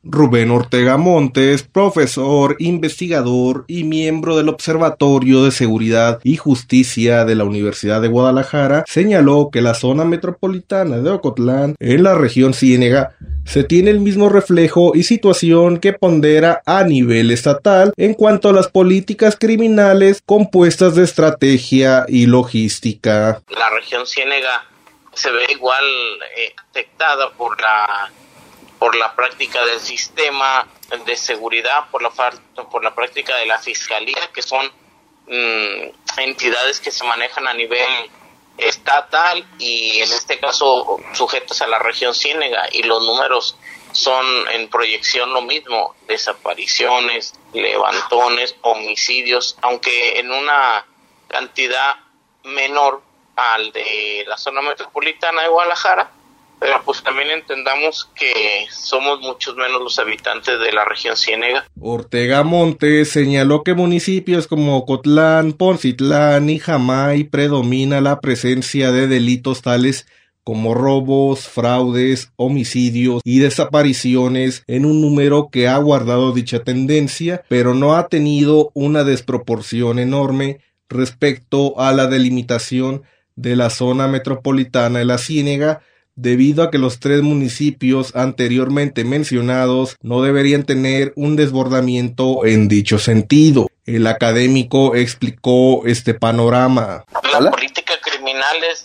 Rubén Ortega Montes, profesor, investigador y miembro del Observatorio de Seguridad y Justicia de la Universidad de Guadalajara, señaló que la zona metropolitana de Ocotlán, en la región Ciénega, se tiene el mismo reflejo y situación que pondera a nivel estatal en cuanto a las políticas criminales compuestas de estrategia y logística. La región Ciénega se ve igual afectada por la práctica del sistema de seguridad, por la práctica de la fiscalía, que son entidades que se manejan a nivel estatal y en este caso sujetas a la región Ciénega, y los números son en proyección lo mismo: desapariciones, levantones, homicidios, aunque en una cantidad menor al de la zona metropolitana de Guadalajara, pero pues también entendamos que somos muchos menos los habitantes de la región Ciénega. Ortega Montes señaló que municipios como Ocotlán, Poncitlán y Jamay predomina la presencia de delitos tales como robos, fraudes, homicidios y desapariciones en un número que ha guardado dicha tendencia, pero no ha tenido una desproporción enorme respecto a la delimitación de la zona metropolitana de la Ciénega, debido a que los 3 municipios anteriormente mencionados no deberían tener un desbordamiento en dicho sentido. El académico explicó este panorama. La política criminal es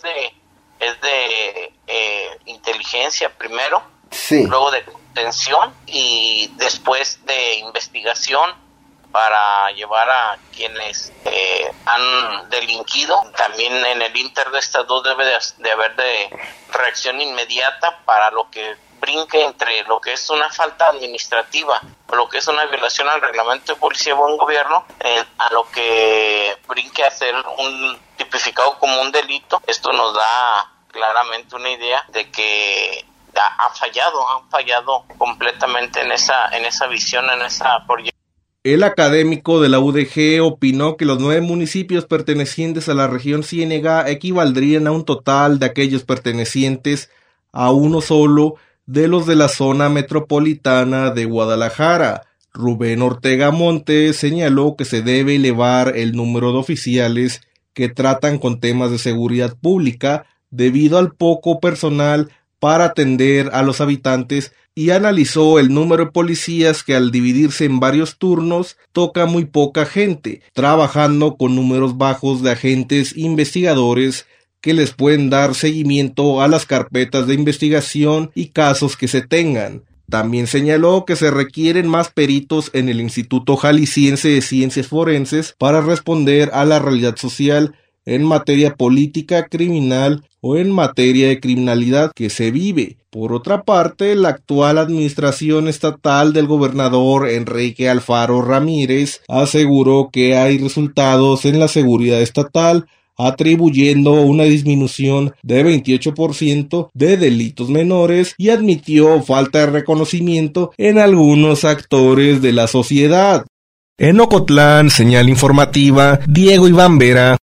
de inteligencia primero, sí, luego de contención y después de investigación para llevar a quienes han delinquido. También en el inter de estas dos debe de haber de reacción inmediata para lo que brinque entre lo que es una falta administrativa o lo que es una violación al reglamento de policía y buen gobierno, a lo que brinque a ser un tipificado como un delito. Esto nos da claramente una idea de que han fallado completamente en esa visión, en esa proyección. El académico de la UDG opinó que los 9 municipios pertenecientes a la región Ciénega equivaldrían a un total de aquellos pertenecientes a uno solo de los de la zona metropolitana de Guadalajara. Rubén Ortega Montes señaló que se debe elevar el número de oficiales que tratan con temas de seguridad pública debido al poco personal para atender a los habitantes, y analizó el número de policías que al dividirse en varios turnos toca muy poca gente, trabajando con números bajos de agentes investigadores que les pueden dar seguimiento a las carpetas de investigación y casos que se tengan. También señaló que se requieren más peritos en el Instituto Jalisciense de Ciencias Forenses para responder a la realidad social en materia política, criminal o en materia de criminalidad que se vive. Por otra parte, la actual administración estatal del gobernador Enrique Alfaro Ramírez aseguró que hay resultados en la seguridad estatal, atribuyendo una disminución de 28% de delitos menores, y admitió falta de reconocimiento en algunos actores de la sociedad. En Ocotlán, señal informativa, Diego Iván Vera.